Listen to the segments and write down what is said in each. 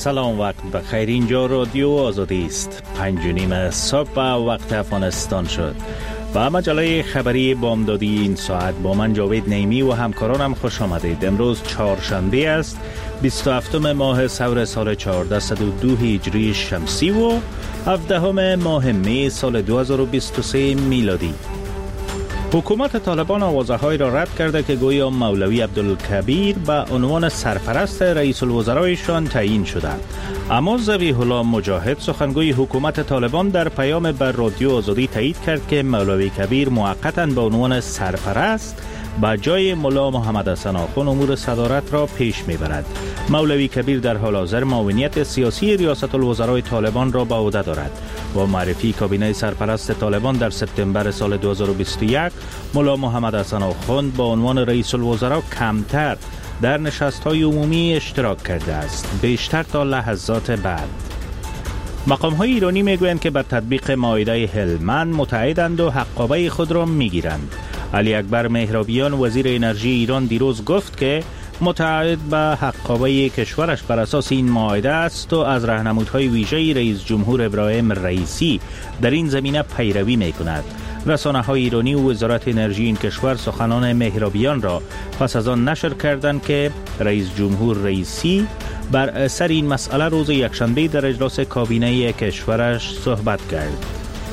سلام، وقت بخیر. اینجا رادیو آزادی است. 5:30 صبح وقت افغانستان شد و مجله خبری بامدادی این ساعت با من جاوید نعیمی و همکارانم خوش آمدید. امروز چهارشنبه است، 27 ماه سور سال 1402 هجری شمسی و 17 ماه می سال 2023 میلادی. حکومت طالبان آوازه‌هایی را رد کرده که گویا مولوی عبدالکبیر به عنوان سرپرست رئیس الوزرایشان تعیین شده. اما ذبیح الله مجاهد سخنگوی حکومت طالبان در پیام بر رادیو آزادی تایید کرد که مولوی کبیر موقتاً به عنوان سرپرست با جای ملا محمد حسن آخوند امور صدارت را پیش میبرد. مولوی کبیر در حال حاضر معاونیت سیاسی ریاست الوزرای طالبان را به عهده دارد. با معرفی کابینه سرپرست طالبان در سپتامبر سال 2021 ملا محمد حسن آخوند با عنوان رئیس الوزراء کمتر در نشست‌های عمومی اشتراک کرده است، بیشتر تا لحظات بعد. مقام‌های ایرانی میگویند که بر تطبیق معاهده هلمند متعهدند و حقابه خود را میگیرند. علی اکبر مهرابیان وزیر انرژی ایران دیروز گفت که متعهد به حقابه کشورش بر اساس این معاهده است و از راهنمودهای ویژه رئیس جمهور ابراهیم رئیسی در این زمینه پیروی می‌کند. رسانه‌های ایرانی و وزارت انرژی این کشور سخنان مهرابیان را پس از آن نشر کردند که رئیس جمهور رئیسی بر سر این مسئله روز یکشنبه در اجلاس کابینه کشورش صحبت کرد.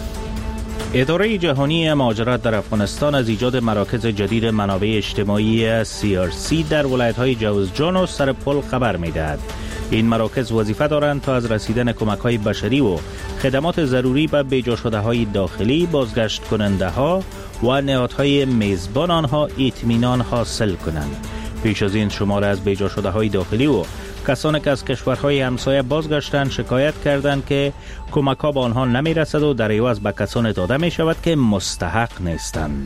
اداره جهانی مهاجرت در افغانستان از ایجاد مراکز جدید منابع اجتماعی CRC در ولایت‌های جوزجان و سرپل خبر می‌دهد. این مراکز وظیفه دارند تا از رسیدن کمک‌های بشری و خدمات ضروری به بیجا شده‌های داخلی، بازگشت کننده‌ها و نهادهای میزبان آنها اطمینان حاصل کنند. پیش از این شمار از بیجا شده‌های داخلی و کسانی که از کشورهای همسایه بازگشتند شکایت کردند که کمک‌ها به آنها نمی‌رسد و در عوض به کسانی داده می‌شود که مستحق نیستند.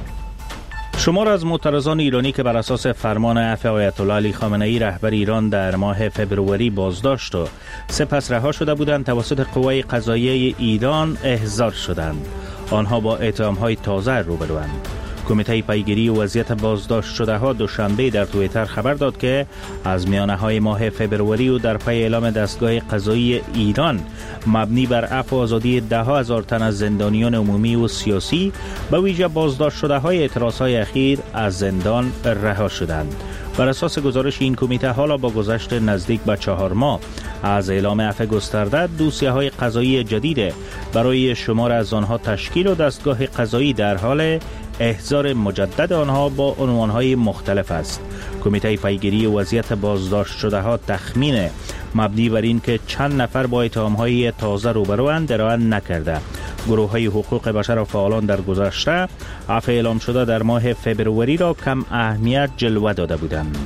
شمار از معترضان ایرانی که بر اساس فرمان عفو آیت الله علی خامنه‌ای رهبر ایران در ماه فبروری بازداشت و سپس رها شده بودند توسط قوای قضاییه ایران احضار شدند. آنها با اتهام‌های تازه روبروند. کمیته پیگیری وضعیت بازداشت شده ها دوشنبه در توییتر خبر داد که از میانه‌های ماه فبروری و در پی اعلام دستگاه قضایی ایران مبنی بر عفو و آزادی 10,000 تن از زندانیان عمومی و سیاسی به ویژه بازداشت شده های اعتراضهای اخیر از زندان رها شدند. بر اساس گزارش این کمیته حالا با گذشت نزدیک به 4 ماه از اعلام عفو گسترده دوسیه‌های قضایی جدید برای شمار از آنها تشکیل و دستگاه قضایی در حال احضار مجدد آنها با عنوانهای مختلف است. کمیته پیگیری وضعیت بازداشت شده ها تخمین مبنی بر این که چند نفر با اتهامهای تازه روبروند ارائه نکرده. گروه‌های حقوق بشر و فعالان در گذشته عفو اعلام شده در ماه فبروری را کم اهمیت جلوه داده بودند.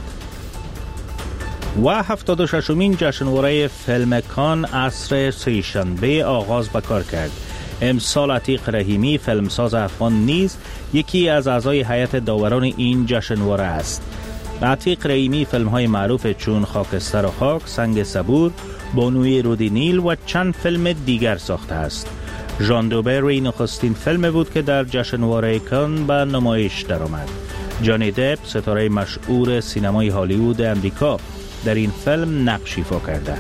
و 76مین جشنواره فیلم کان عصر سه‌شنبه آغاز به کار کرد. امسال عتیق رحیمی فیلمساز افغان نیز یکی از اعضای هیئت داوران این جشنواره است. عتیق رحیمی فیلم‌های معروف چون خاکستر و خاک، سنگ صبور، بانوی رود نیل و چند فیلم دیگر ساخته است. ژان دوبری نخستین فیلم بود که در جشنواره کان به نمایش درآمد. جانی دپ ستاره مشهور سینمای هالیوود امریکا در این فیلم نقش ایفا کرده.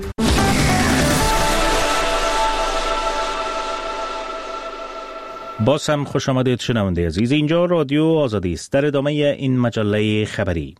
باز هم خوش آمدید شنونده عزیز. اینجا رادیو آزادی است. در ادامه این مجله خبری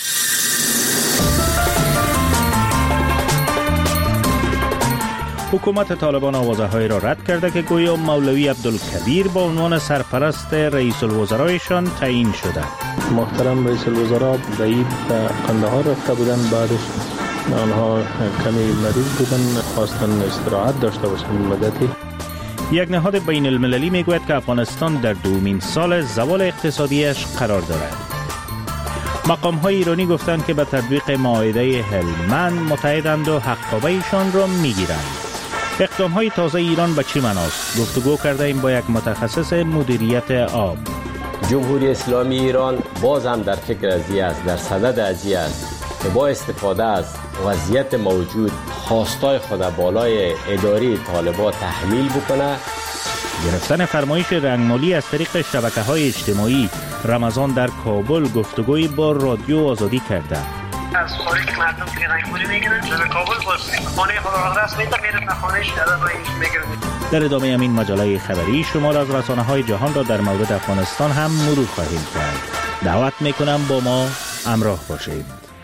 حکومت طالبان آوازه‌هایی را رد کرده که گویا مولوی عبدالکبیر با عنوان سرپرست رئیس الوزرایشان تعیین شده. محترم رئیس الوزراء به عید قندهار رفته بودند، بعدش آنها کمی مریض بودند، خواستن استراحت داشته باشند مدتی. یک نهاد بین المللی میگوید که افغانستان در دومین سال زوال اقتصادیش قرار دارد. مقام‌های ایرانی گفتند که به تطبیق معاهده هلمند متعهدند و حقابه‌شان را میگیرند. اقدام‌های تازه ایران به چه معناست؟ گفتگو کرده ایم با یک متخصص مدیریت آب. جمهوری اسلامی ایران باز هم در فکر ازی است، در صدد ازی است که با استفاده از وضعیت موجود خواستای خود بالای اداری طالبان تحمیل بکنه. گرفتن فرمایش رنگمالی از طریق شبکه‌های اجتماعی. رمضان در کابل گفتگوی با رادیو آزادی کرده. از خارج مردم که رنگ‌پوری میگیرن در کابل باز خانه خود رسمی تا میرن خانه‌اش در میگیرن. در ادامه همین مجله خبری شمار از رسانه‌های جهان را در مورد افغانستان هم مرور خواهیم کرد. دعوت میکنم با ما همراه باشید.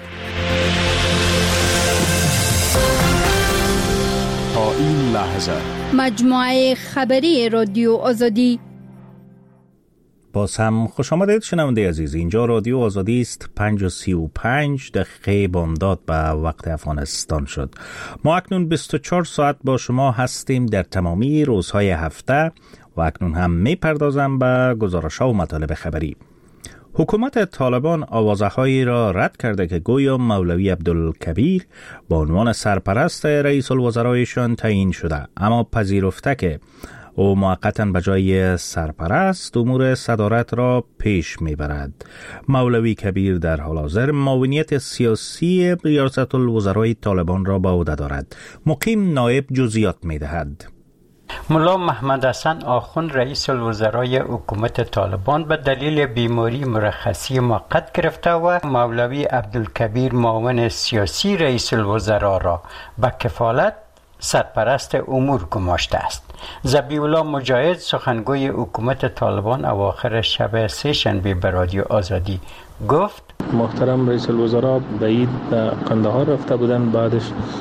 تا این لحظه مجموعه خبری رادیو آزادی. باز هم خوش آمدید شنونده عزیز. اینجا رادیو آزادی است. 5:35 بامداد به وقت افغانستان شد. ما اکنون 24 ساعت با شما هستیم در تمامی روزهای هفته و اکنون هم میپردازم به گزارش‌ها و مطالب خبری. حکومت طالبان آوازه‌هایی را رد کرده که گویا مولوی عبدالکبیر با عنوان سرپرست رئیس الوزرایشان تعیین شده، اما پذیرفته که او موقتاً به جای سرپرست امور صدارت را پیش میبرد. مولوی کبیر در حال حاضر معاونیت سیاسی ریاست الوزرای طالبان را به عهده دارد. مقیم نایب جزئیات میدهد. ملا محمد حسن آخوند رئیس الوزرای حکومت طالبان به دلیل بیماری مرخصی موقت گرفته و مولوی عبدالکبیر معاون سیاسی رئیس الوزرا را به کفالت سرپرست امور گماشته است. ذبیح الله مجاهد سخنگوی حکومت طالبان اواخر شب سه‌شنبه به رادیو آزادی گفت: محترم رئیس الوزراء به عید قندهار رفته بودن، بعدش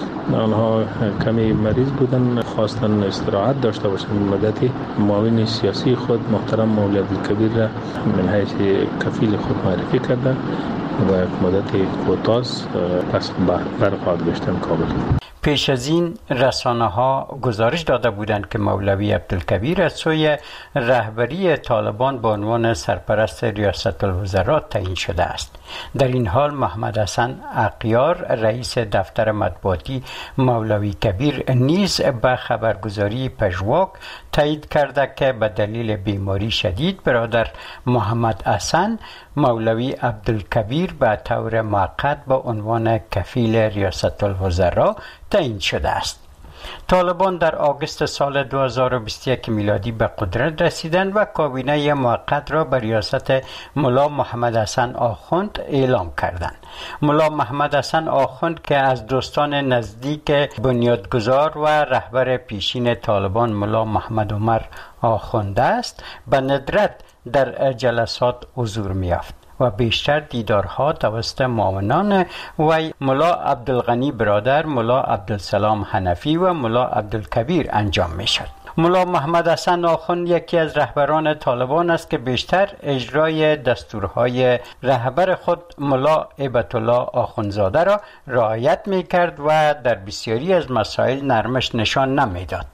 آنها کمی مریض بودن، خواستن استراحت داشته باشن مدتی. معاون سیاسی خود محترم مولوی عبدالکبیر را من حیث کفیل خود معرفی کرده و یک مدتی کوتاست پس برخواهد گشتن کابل. پیش از این رسانه‌ها گزارش داده بودند که مولوی عبدالکبیر از سوی رهبری طالبان به عنوان سرپرست ریاست الوزراء تعیین شده است. در این حال محمد حسن اغیار رئیس دفتر مطبوعاتی مولوی کبیر نیز به خبرگزاری پژواک تایید کرده که به دلیل بیماری شدید برادر محمد حسن مولوی عبدالکبیر به طور موقت به عنوان کفیل ریاست الوزراء تعیین شده است. طالبان در آگوست سال 2021 میلادی به قدرت رسیدند و کابینه موقت را به ریاست ملا محمد حسن آخوند اعلام کردند. ملا محمد حسن آخوند که از دوستان نزدیک بنیادگذار و رهبر پیشین طالبان ملا محمد عمر آخوند است، به ندرت در جلسات حضور می‌یافت و بیشتر دیدارها توسط معاونان وی ملا عبدالغنی برادر، ملا عبدالسلام حنفی و ملا عبدالکبیر انجام می شد. ملا محمد حسن آخوند یکی از رهبران طالبان است که بیشتر اجرای دستورهای رهبر خود ملا هیبت الله آخوندزاده را رعایت می کرد و در بسیاری از مسائل نرمش نشان نمی داد.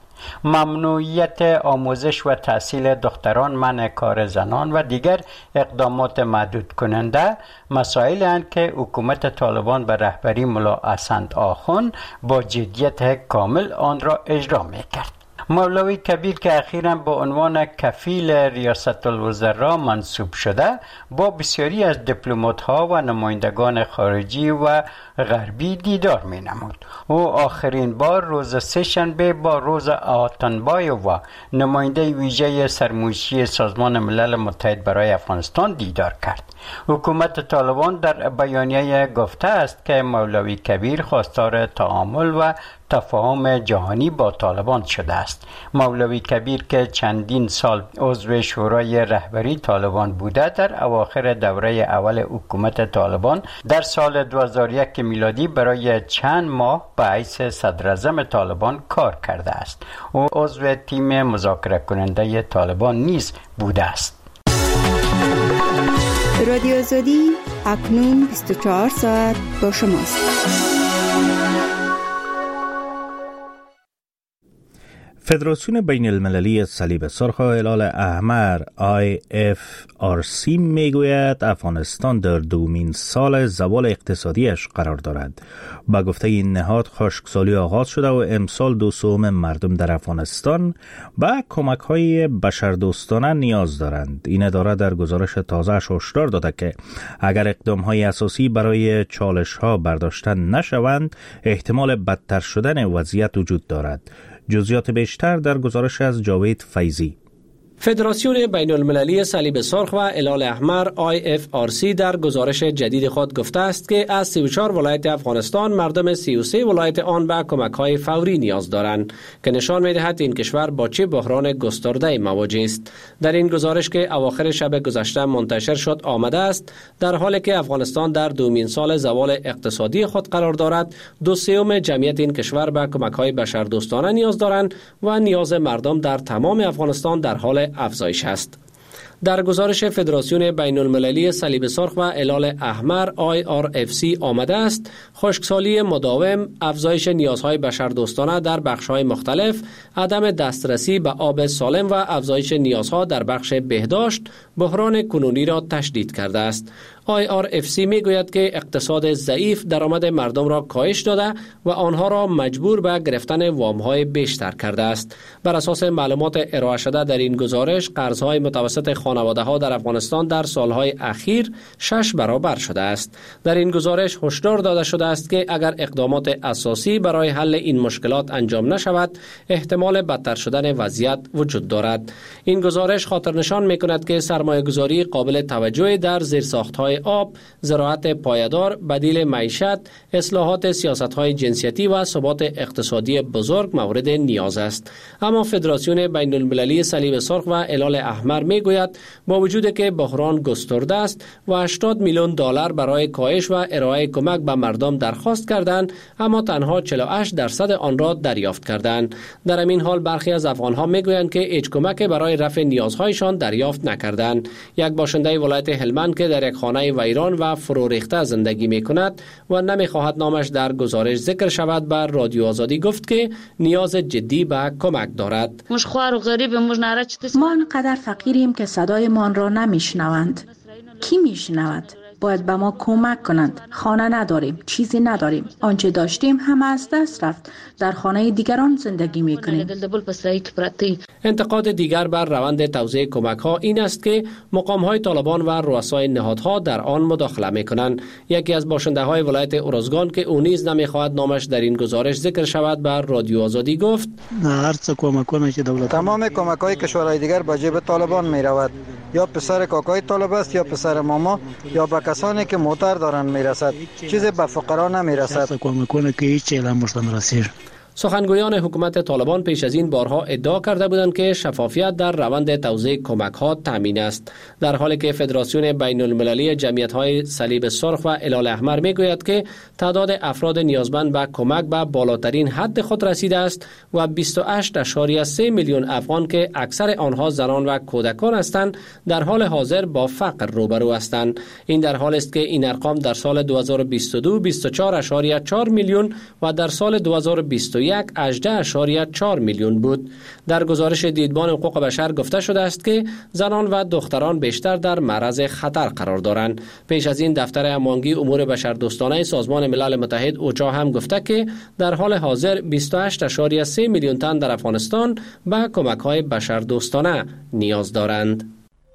ممنوعیت آموزش و تحصیل دختران، منع کار زنان و دیگر اقدامات محدود کننده مسائلی هستند که حکومت طالبان به رهبری ملا حسن آخوند با جدیت کامل آن را اجرا می‌کرد. مولوی کبیر که اخیراً به عنوان کفیل ریاست الوزراء منصوب شده، با بسیاری از دیپلمات‌ها و نمایندگان خارجی و غربی دیدار می‌نمود. او آخرین بار روز سه‌شنبه با روزا آتانبایووا، نماینده ویژه سرمایه‌ای سازمان ملل متحد برای افغانستان دیدار کرد. حکومت طالبان در بیانیه گفته است که مولوی کبیر خواستار تعامل و تفاهم جهانی با طالبان شده است. مولوی کبیر که چندین سال عضو شورای رهبری طالبان بوده، در اواخر دوره اول حکومت طالبان در سال 2001 میلادی برای چند ماه به حیث صدراعظم طالبان کار کرده است. او عضو تیم مذاکره کننده طالبان نیز بوده است. رادیو آزادی اکنون 24 ساعت با شماست. فدراسیون بین المللی صلیب سرخ و هلال احمر IFRC میگوید افغانستان در دومین سال زوال اقتصادیش قرار دارد. با گفته این نهاد خشکسالی آغاز شده و امسال 2/3 مردم در افغانستان به کمک‌های بشردوستانه نیاز دارند. این اداره در گزارش تازه‌اش هشدار داده که اگر اقدام‌های اساسی برای چالش‌ها برداشته نشوند، احتمال بدتر شدن وضعیت وجود دارد. جزئیات بیشتر در گزارش از جاوید فیضی. فدراسیون بین المللی صلیب سرخ و هلال احمر IFRC در گزارش جدید خود گفته است که از 34 ولایت افغانستان مردم 33 ولایت آن به کمک‌های فوری نیاز دارند که نشان می‌دهد این کشور با چه بحران گسترده مواجه است. در این گزارش که اواخر شب گذشته منتشر شد آمده است در حالی که افغانستان در دومین سال زوال اقتصادی خود قرار دارد، 2/3 جمعیت این کشور به کمک‌های بشردوستانه نیاز دارند و نیاز مردم در تمام افغانستان در حال افزایش است. در گزارش فدراسیون بین المللی صلیب سرخ و هلال احمر IRFC آمده است خشکسالی مداوم، افزایش نیازهای بشردوستانه در بخش‌های مختلف، عدم دسترسی به آب سالم و افزایش نیازها در بخش بهداشت بحران کنونی را تشدید کرده است. IRFC می گوید که اقتصاد ضعیف درآمد مردم را کاهش داده و آنها را مجبور به گرفتن وام‌های بیشتر کرده است. بر اساس معلومات ارائه شده در این گزارش، قرض‌های متوسط خانواده‌ها در افغانستان در سالهای اخیر 6 برابر شده است. در این گزارش هشدار داده شده است که اگر اقدامات اساسی برای حل این مشکلات انجام نشود، احتمال بدتر شدن وضعیت وجود دارد. این گزارش خاطرنشان می‌کند که سرمایه‌گذاری قابل توجهی در زیرساخت‌های آب، زراعت پایدار، بدیل معیشت، اصلاحات سیاست‌های جنسیتی و ثبات اقتصادی بزرگ مورد نیاز است. اما فدراسیون بین المللی صلیب سرخ و هلال احمر میگوید با وجود که بحران گسترده است و 80 میلیون دلار برای کاهش و ارائه کمک به مردم درخواست کردند، اما تنها 48% آن را دریافت کردند. در همین حال برخی از افغان‌ها میگویند که هیچ کمک برای رفع نیازهایشان دریافت نکردند. یک باشنده ولایت هلمند که در یک خانه ویران و فرو ریخته زندگی می‌کند و نمی‌خواهد نامش در گزارش ذکر شود، بر رادیو آزادی گفت که نیاز جدی به کمک دارد. ما انقدر فقیریم که صدای ما را نمیشنوند. کی میشنود؟ باید به ما کمک کنند. خانه نداریم، چیزی نداریم. آنچه داشتیم هم از دست رفت. در خانه دیگران زندگی میکنیم. انتقاد دیگر بر روند توزیع کمک ها این است که مقام های طالبان و رؤسای نهادها در آن مداخله میکنند. یکی از باشنده های ولایت ارزگان که او نیز نمیخواهد نامش در این گزارش ذکر شود، بر رادیو آزادی گفت تمام کمک های کشورهای دیگر به جیب طالبان میرود. یا پسر کاکای طالب است یا پسر ماما یا به کسانی که موتر دارند میرسد. چیزی به فقرا نمیرسد. سخنگویان حکومت طالبان پیش از این بارها ادعا کرده بودند که شفافیت در روند توزیع کمک ها تامین است، در حالی که فدراسیون بین المللی جمعیت های صلیب سرخ و هلال احمر میگوید که تعداد افراد نیازمند به کمک به بالاترین حد خود رسیده است و 28.3 میلیون افغان که اکثر آنها زنان و کودکان هستند در حال حاضر با فقر روبرو هستند. این در حالی است که این ارقام در سال 2022 24.4 میلیون و در سال 2021 18.4 میلیون بود. در گزارش دیدبان حقوق بشر گفته شده است که زنان و دختران بیشتر در معرض خطر قرار دارند. پیش از این دفتر هماهنگی امور بشردوستانه سازمان ملل متحد اوچا هم گفته که در حال حاضر 28.3 میلیون تن در افغانستان به کمک‌های بشردوستانه نیاز دارند.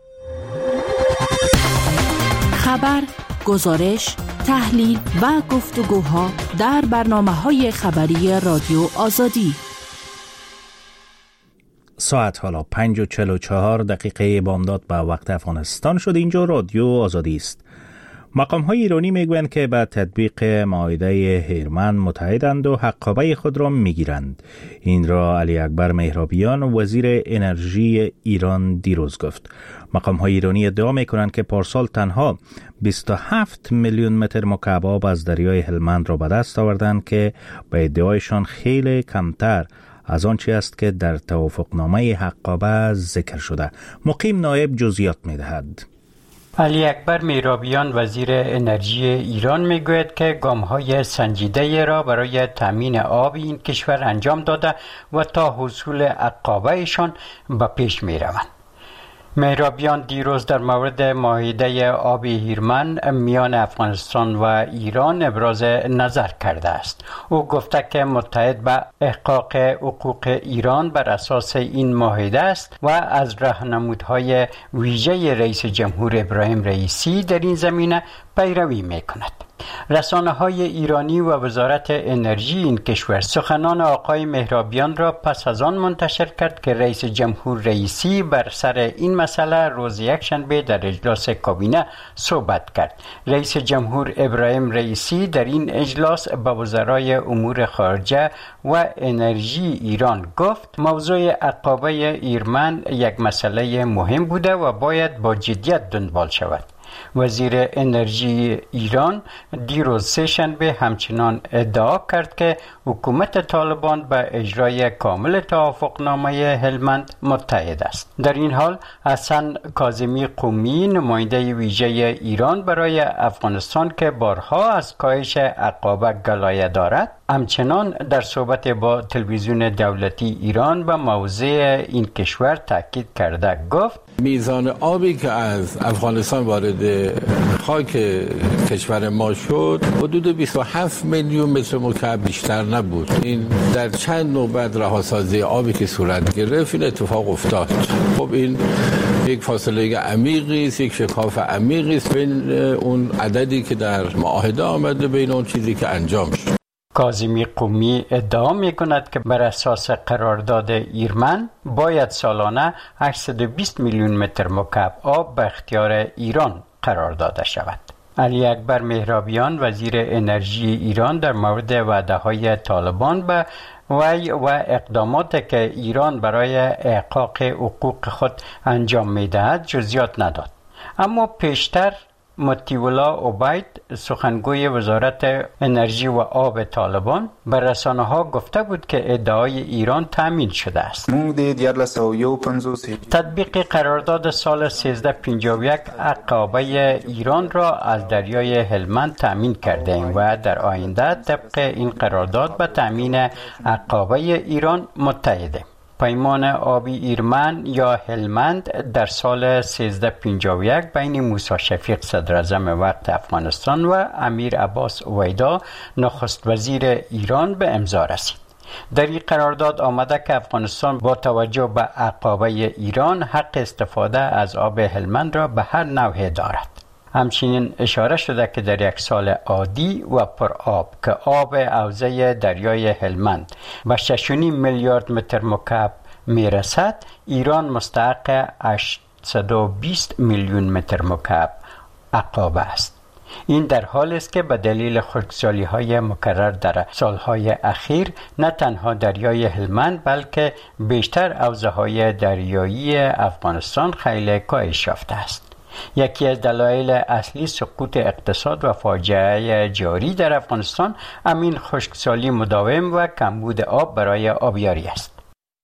خبر، گزارش، تحلیل و گفتگوها در برنامه‌های خبری رادیو آزادی. ساعت حالا 5:44 بامداد به وقت افغانستان شد. اینجا رادیو آزادی است. مقام‌های ایرانی میگویند که به تطبیق معاهده هیرمن متحدند و حقابه خود را میگیرند. این را علی اکبر مهرابیان وزیر انرژی ایران دیروز گفت. مقام‌های ایرانی ادعا می‌کنند که پارسال تنها 27 میلیون متر مکعب آب از دریای هلمند را به دست آوردند که به ادعایشان خیلی کمتر از آنچه است که در توافقنامه حقابه ذکر شده. مقیم نایب جزئیات می‌دهد. علی اکبر مهرابیان وزیر انرژی ایران میگوید که گام‌های سنجیده را برای تامین آب این کشور انجام داده و تا حصول عقابه‌شان به پیش می‌روند. مهرابیان دیروز در مورد معاهده آب هیرمن میان افغانستان و ایران ابراز نظر کرده است. او گفته که متحد به احقاق حقوق ایران بر اساس این معاهده است و از راهنمودهای ویژه رئیس جمهور ابراهیم رئیسی در این زمینه پیروی میکند. رسانه‌های ایرانی و وزارت انرژی این کشور سخنان آقای مهرابیان را پس از آن منتشر کرد که رئیس جمهور رئیسی بر سر این مسئله روز یکشنبه در اجلاس کابینه صحبت کرد. رئیس جمهور ابراهیم رئیسی در این اجلاس به وزرای امور خارجه و انرژی ایران گفت موضوع عقابه ایرمن یک مسئله مهم بوده و باید با جدیت دنبال شود. وزیر انرژی ایران دیروز سه‌شنبه همچنان ادعا کرد که حکومت طالبان به اجرای کامل توافقنامه هلمند متحد است. در این حال حسن کاظمی قمی نماینده ویژه ایران برای افغانستان که بارها از کاهش عقابه گلایه دارد همچنان در صحبت با تلویزیون دولتی ایران به موضع این کشور تاکید کرده گفت میزان آبی که از افغانستان وارد خاک کشور ما شد حدود 27 میلیون متر مکعب بیشتر نبود. این در چند نوبت رهاسازی آبی که صورت گرفت این اتفاق افتاد. خب این یک فاصله عمیقی است، یک شکاف عمیقی است بین اون عددی که در معاهده آمده بین اون چیزی که انجام شد. کاظمی قمی ادعا می‌کند که بر اساس قرارداد ایرمن باید سالانه 820 میلیون متر مکعب آب به اختیار ایران قرار داده شود. علی اکبر مهرابیان وزیر انرژی ایران در مورد وعده‌های طالبان به وی و اقداماتی که ایران برای احقاق حقوق خود انجام می‌دهد جزئیات نداد. اما پیشتر مطیع عبید سخنگوی وزارت انرژی و آب طالبان به رسانه‌ها گفته بود که ادعای ایران تامین شده است. تطبیق قرارداد سال 1351 عقابه ایران را از دریای هلمند تامین کرده ایم و در آینده طبق این قرارداد به تامین عقابه ایران متحدیم. پیمان آبی ایرمن یا هلمند در سال 1351 بین موسی شفیق صدراعظم وقت افغانستان و امیر عباس اویدا نخست وزیر ایران به امضا رسید. در این قرارداد آمده که افغانستان با توجه به عقابه ایران حق استفاده از آب هلمند را به هر نوعه دارد. همچنین اشاره شده که در یک سال عادی و پر آب که آب حوزه دریای هلمند به 6.5 میلیارد متر مکعب میرسد، ایران مستحق 820 میلیون متر مکعب عقابه است. این در حالی است که به دلیل خشکسالی‌های مکرر در سالهای اخیر نه تنها دریای هلمند بلکه بیشتر حوزه‌های دریایی افغانستان خیلی کاهش یافته است. یکی از دلایل اصلی سقوط اقتصاد و فاجعه جاری در افغانستان همین خشکسالی مداوم و کمبود آب برای آبیاری است.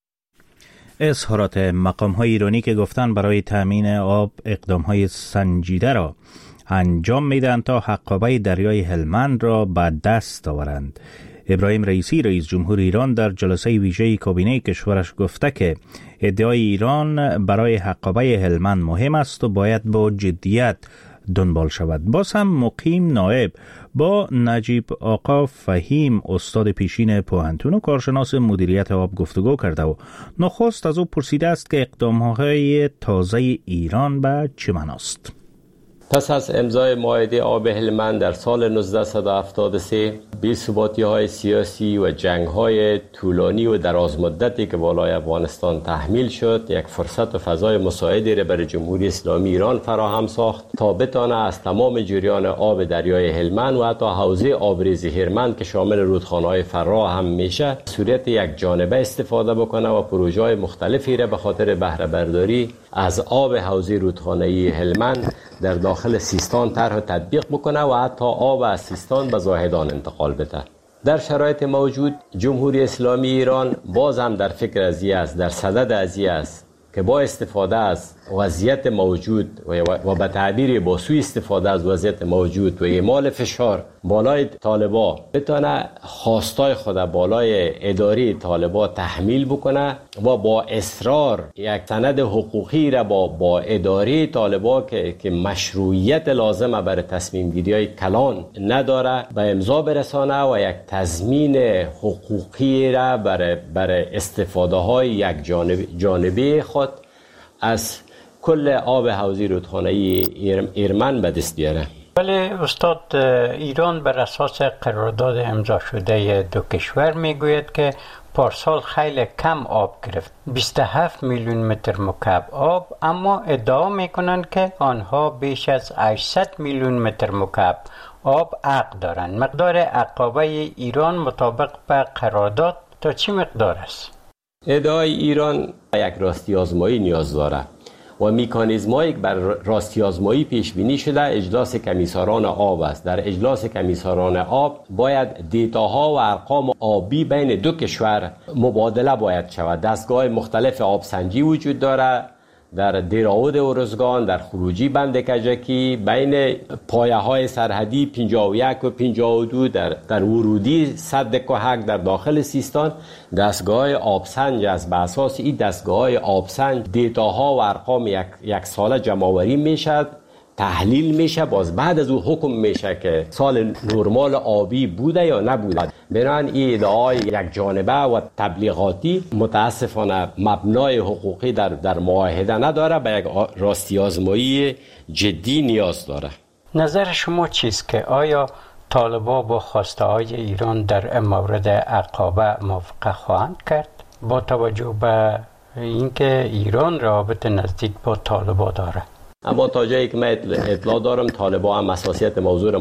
اظهارات مقام‌های ایرانی که گفتن برای تامین آب اقدام‌های سنجیده را انجام میدن تا عقابه دریای هلمند را به دست آورند. ابراهیم رئیسی رئیس جمهور ایران در جلسه ویژه کابینه کشورش گفته که ادعای ایران برای عقابه هلمند مهم است و باید با جدیت دنبال شود. باز هم مقیم نائب با نجیب آقا فهیم استاد پیشین پوهنتون و کارشناس مدیریت آب گفتگو کرده و نخست از او پرسیده است که اقدام‌های تازه ایران به چه معناست. پس از امضای معاهده آب هلمند در سال 1973 بی‌ثباتی‌های سیاسی و جنگ‌های طولانی و درازمدتی که بالای افغانستان تحمیل شد، یک فرصت و فضای مساعدی را برای جمهوری اسلامی ایران فراهم ساخت تا بتانه از تمام جریان آب دریای هلمند و حتی حوزه آبریز هرمند که شامل رودخانه‌های فراه هم میشه صورت یک جانبه استفاده بکنه و پروژه‌های مختلفی را به خاطر بهره برداری از آب حوزه رودخانه‌ای هلمند در داخل سیستان طرح و تطبیق بکنه و حتی آب از سیستان به زاهدان انتقال بده. در شرایط موجود جمهوری اسلامی ایران باز هم در فکر ازی است، در صدد ازی است که با استفاده از وضعیت موجود و به تعبیر با سوء استفاده از وضعیت موجود و اعمال فشار بالای طالبا بتونه خواستای خود بالای اداره طالبا تحمیل بکنه و با اصرار یک سند حقوقی را با اداره طالبا که مشروعیت لازمه برای تصمیم گیری های کلان نداره به امضا برسانه و یک تضمین حقوقی را برای استفاده های یک جانبه خود از کل آب حوزه رودخانه‌ای ایرمن به دست بیاره. ولی استاد، ایران بر اساس قرارداد امضا شده دو کشور میگوید که پارسال خیلی کم آب گرفت، 27 میلیون متر مکعب آب، اما ادعا میکنند که آنها بیش از 800 میلیون متر مکعب آب عقد دارند. مقدار عقابه ایران مطابق به قرارداد تا چه مقدار است؟ ادعای ایران یک راستی آزمایی نیاز داره و مکانیزمایی که بر راستی آزمایی پیش بینی شده اجلاس کمیساران آب است. در اجلاس کمیساران آب باید دیتاها و ارقام آبی بین دو کشور مبادله باید شود. دستگاه مختلف آبسنجی وجود داره در دیراود ارزگان، در خروجی بند کجکی، بین پایه های سرحدی 51 و 52، در ورودی سد کوهک در داخل سیستان دستگاه آبسنج است. به اساس این دستگاه آبسنج دیتاها و ارقام یک ساله جمع‌آوری میشد، تحلیل میشه، باز بعد از او حکم میشه که سال نرمال آبی بوده یا نبوده. بنابراین این ادعای یک جانبه و تبلیغاتی متاسفانه مبنای حقوقی در معاهده نداره، به یک راستی آزمایی جدی نیاز داره. نظر شما چیست که آیا طالبان با خواسته های ایران در مورد عقابه موافقه خواهند کرد با توجه به اینکه ایران رابط نزدیک با طالبان داره؟ اما تا جایی که من اطلاع دارم طالبان هم حساسیت موضوع را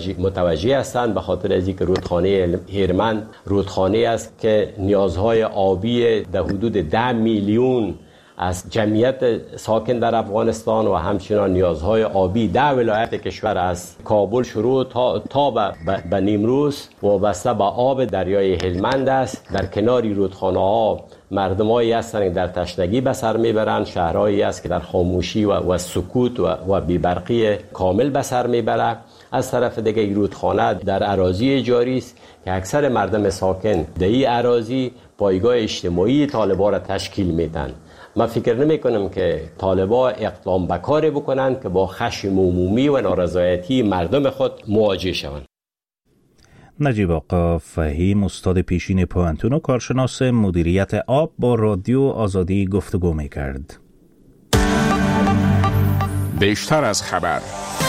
متوجه هستند، به خاطر از اینکه رودخانه هرمند رودخانه است که نیازهای آبی در حدود 10 میلیون از جمعیت ساکن در افغانستان و همچنان نیازهای آبی 10 ولایت کشور از کابل شروع تا به نیمروز وابسته به آب دریای هلمند است. در کناری رودخانه ها مردمایی هستند که در تشنگی به سر میبرند، شهرهایی است که در خاموشی و سکوت و بی‌برقی کامل به سر میبرند. از طرف دیگه این رودخانه در اراضی جاری است که اکثر مردم ساکن در این اراضی پایگاه اجتماعی طالبان را تشکیل میدن. من فکر نمی کنم که طالبان اقدام به کاری بکنند که با خشم عمومی و نارضایتی مردم خود مواجه شوند. نجیب آقا فهیم، استاد پیشین پوهنتون و کارشناس مدیریت آب، با رادیو آزادی گفتگو می‌کرد. بیشتر از خبر.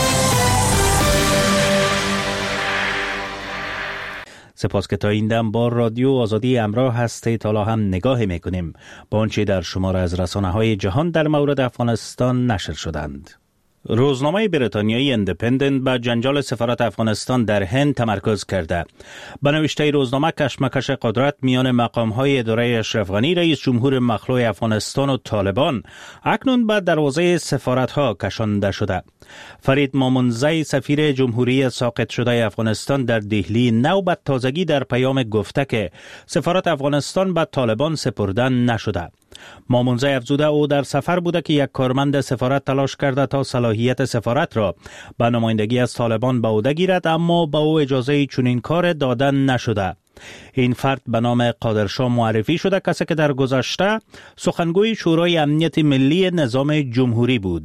سپاس که تا این دم با رادیو آزادی همراه هستید. حالا هم نگاه میکنیم با آنچه در شماره از رسانه‌های جهان در مورد افغانستان نشر شدند. روزنامه بریتانیایی اندیپندنت به جنجال سفارت افغانستان در هند تمرکز کرده. به نوشته روزنامه کشمکش قدرت میان مقام‌های اداره اشرف غنی رئیس جمهور مخلوع افغانستان و طالبان اکنون به دروازه سفارت‌ها کشانده شده. فرید مامونزی سفیر جمهوری ساقط شده افغانستان در دهلی نوبت تازگی در پیام گفته که سفارت افغانستان به طالبان سپردن نشده. مامونزی افزوده او در سفر بوده که یک کارمند سفارت تلاش کرده تا صلاحیت سفارت را به نمایندگی از طالبان به عهده گیرد، اما به او اجازه چنین کار دادن نشده. این فرد به نام قادرشاه معرفی شده، کسی که در گذشته سخنگوی شورای امنیت ملی نظام جمهوری بود.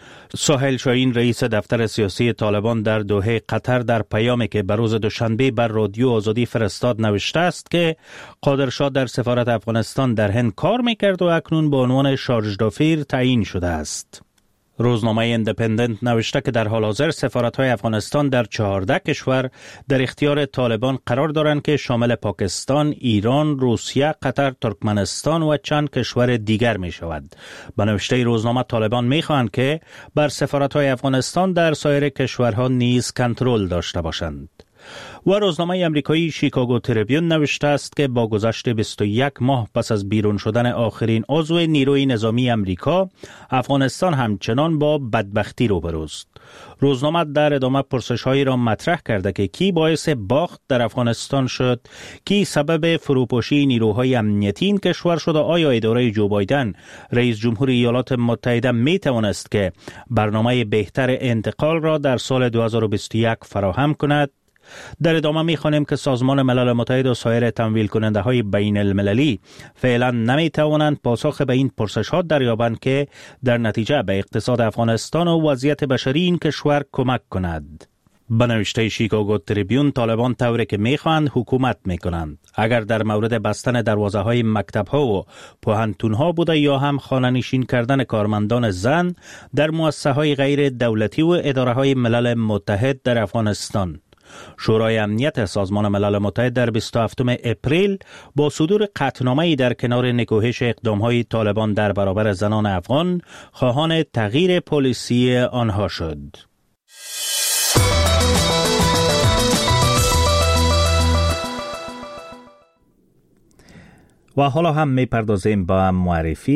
سهیل شاهین رئیس دفتر سیاسی طالبان در دوحه قطر در پیامی که به روز دوشنبه بر رادیو آزادی فرستاد نوشته است که قادرشاه در سفارت افغانستان در هند کار میکرد و اکنون به عنوان شارژ دافیر تعیین شده است. روزنامه اندیپندنت نوشته که در حال حاضر سفارت‌های افغانستان در 14 کشور در اختیار طالبان قرار دارند که شامل پاکستان، ایران، روسیه، قطر، ترکمنستان و چند کشور دیگر می شود. به نوشته روزنامه طالبان می خواهند که بر سفارت‌های افغانستان در سایر کشورها نیز کنترل داشته باشند. و روزنامه امریکایی شیکاگو تریبیون نوشته است که با گذشت 21 ماه پس از بیرون شدن آخرین عضو نیروی نظامی امریکا، افغانستان همچنان با بدبختی روبروست. روزنامه در ادامه پرسش‌هایی را مطرح کرده که کی باعث باخت در افغانستان شد، کی سبب فروپاشی نیروهای امنیتی این کشور شد و آیا اداره جو بایدن رئیس جمهور ایالات متحده می توانست که برنامه بهتر انتقال را در سال 2021 فراهم کند. در ادامه می‌خوانیم که سازمان ملل متحد و سایر تمویل کننده های بین المللی فعلا نمی‌توانند پاسخ به این پرسش‌ها دریابند که در نتیجه به اقتصاد افغانستان و وضعیت بشری این کشور کمک کند. به نوشته شیکاگو تریبیون، طالبان طوری که میخواهند حکومت میکنند. اگر در مورد بستن دروازه های مکتب ها و پوهنتون ها بوده یا هم خانه نشین کردن کارمندان زن در مؤسسه های غیر دولتی و اداره های ملل متحد در افغانستان. شورای امنیت سازمان ملل متحد در 27 اپریل با صدور قطعنامه‌ای در کنار نکوهش اقدام‌های طالبان در برابر زنان افغان خواهان تغییر پالیسی آنها شد. و حالا هم میپردازیم با معرفی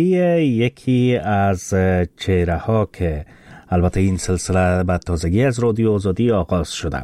یکی از چهره ها که البته این سلسله به تازگی از رادیو آزادی آغاز شده.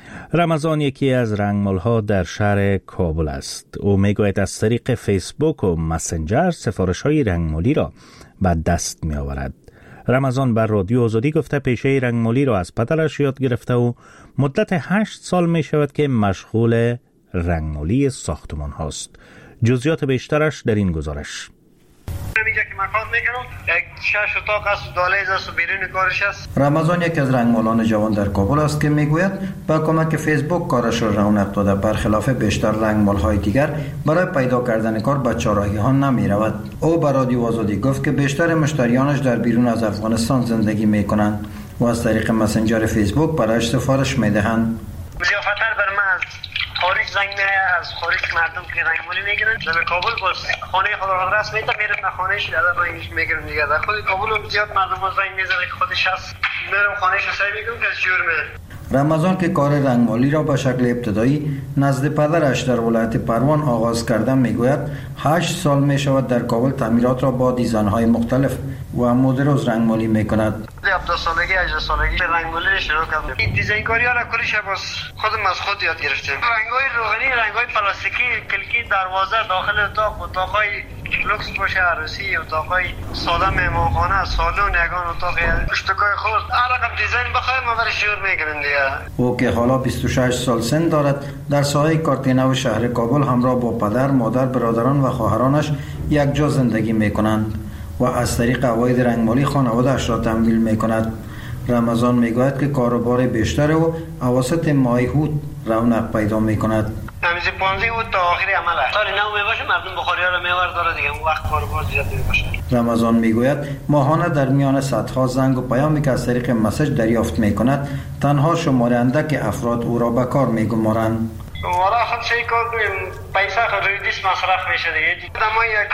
رمضان یکی از رنگمال ها در شهر کابل است. او میگوید از طریق فیسبوک و مسنجر سفارش های رنگمالی را به دست می آورد. رمضان بر رادیو آزادی گفته پیشه رنگمالی را از پدرش یاد گرفته و مدت 8 سال می شود که مشغول رنگمالی ساختمان هاست. جزئیات بیشترش در این گزارش. اینجا که من کار میکنم یک 6 اتاق است، دالیز است و بیرون کارش است. رمضان یکی از رنگمالان جوان در کابل است که میگوید با کمک فیسبوک کارش را رونق داده، برخلاف بیشتر رنگمال های دیگر برای پیدا کردن کار به چهارراهی ها نمی رود. او به رادیو آزادی گفت که بیشتر مشتریانش در بیرون از افغانستان زندگی میکنند و از طریق مسنجر فیسبوک برایش سفارش میدهند. زیافتر بر من خارج زنگ میه، از خارج مردم که رنگمالی میگیرن در کابل باز خانه خود را رسم میده، میرم خانهش در رنگش میگیرن دیگه. در خود کابل زیاد مردم زنگ میزنه که خودش هست، میرم خانهش رو سعی میکنم که از جور میره. رمضان که کار رنگمالی را به شکل ابتدایی نزد پدرش در ولایت پروان آغاز کرده میگوید 8 سال می شود در کابل تعمیرات را با دیزاین‌های مختلف و مدرن رنگمالی میکند. 17 سالگی 18 سالگی رنگمالی شروع کردم. این دیزاین کاری ها را کلش باز خودم از خود یاد گرفتم. رنگ‌های روغنی، رنگ‌های پلاستیکی، کلکی دروازه داخل اتاق‌های لوکس باشه، عروسی، اتاق‌های ساده مهمانخانه، سالن، یگان اتاق پشتکای خود، هر رقم دیزاین بخوایم ما برش جور میکنیم دیگه. او که حالا 26 سال سن دارد در ساحه کارتینو شهر کابل همراه با پدر، مادر، برادران و خواهرانش یک جا زندگی میکنند و از طریق عواید رنگمالی خانواده‌اش را تمویل میکند. رمضان میگوید که کاروبار بیشتر او اواسط ماه هوت رونق پیدا میکند. همیشه 15 هوت تا آخر عمله. تا نو میباشه مردم بخاریا رو میور داره دیگه، اون وقت کاروبار زیاد میباشه. رمضان میگوید ماهانه در میان صدها زنگ و پیامی که از طریق مسیج دریافت میکند تنها شمار اندک افراد او را به کار میگمارند. والا خود چه کار کنیم، پیسه خود روی دیس مصرف میشه دیگه. ما یک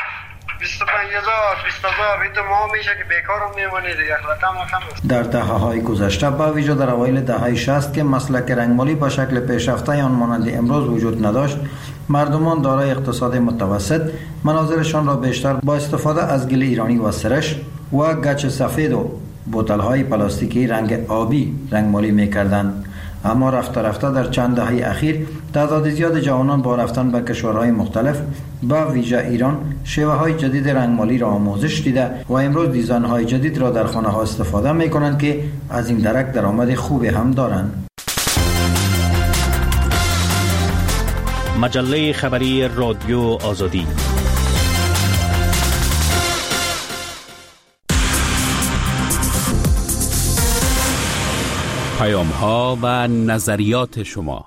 25,000 20,000 بیت ما میشه که بیکارم میمونی دیگه. در دهه‌های گذشته با ویژه در اوایل دهه 60 که مسلک رنگمالی به شکل پیشرفته آن مانند امروز وجود نداشت، مردمان دارای اقتصاد متوسط منازلشان را بیشتر با استفاده از گل ایرانی و سرش و گچ سفید و بوتل‌های پلاستیکی رنگ آبی رنگمالی می‌کردند. اما رفته رفته در چند دهه اخیر تعداد زیاد جوانان با رفتن به کشورهای مختلف با ویژه ایران شیوه‌های جدید رنگمالی را آموزش دیده و امروز دیزاین‌های جدید را در خانه‌ها استفاده می‌کنند که از این درک درآمد خوبی هم دارند. مجله خبری رادیو آزادی. پیام‌ها و نظریات شما.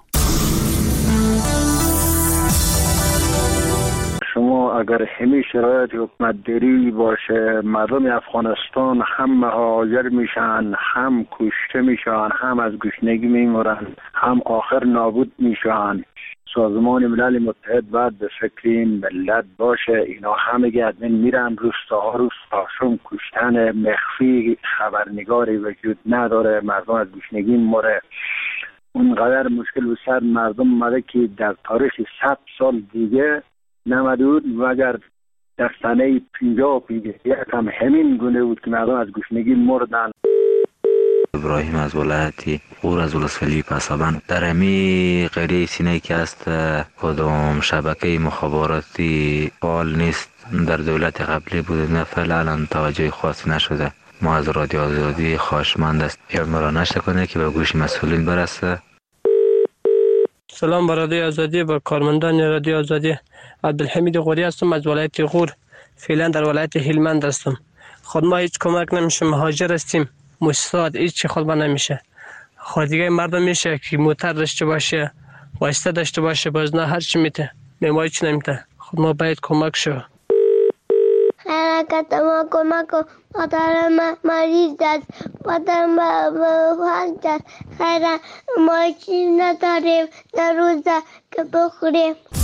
شما اگر همین شرایط حکومت داری باشه، مردم افغانستان هم مهاجر میشن، هم کشته میشن، هم از گشنگی میمرن، هم آخر نابود میشن. سازمان ملل متحد باید به فکر این ملت باشه. اینا همه ادمین میرن روستاها شم کشتن مخفی، خبرنگاری وجود نداره، مردم از گشنگی مره. اونقدر مشکل و سر مردم مده که در تاریخ 100 سال دیگه نمدود و اگر در سنه 50 هم همین گونه بود که مردم از گشنگی مردن. ابراهیم از ولایتی غور از ولسوالی پسابند. در امی قریه سینه که است کدام شبکه مخابراتی فعال نیست. در دولت قبلی بود، نه فعلا توجه خاصی نشده. ما از رادیو آزادی خواهشمند است امرانش کنه که به گوش مسئولین برسه. سلام بر رادیو آزادی، با کارمندان رادیو آزادی. عبدالحمید غوری هستم از ولایت غور. فعلا در ولایت هلمند هستم. خود ما هیچ کمک نمیشه، مهاجر هستیم. مؤسسات هیچ خود نمیشه. خود دیگه مردم میشه که موتر داشته باشه، واسطه داشته باشه، باز نه هر چی میته، میمایی چی نمیته. خود ما باید کمک شو. حرکت ما کمک کن. مادر ما مریض است، مادر ما فلج است. خیره ما چیز نداریم در روزه که بخوریم.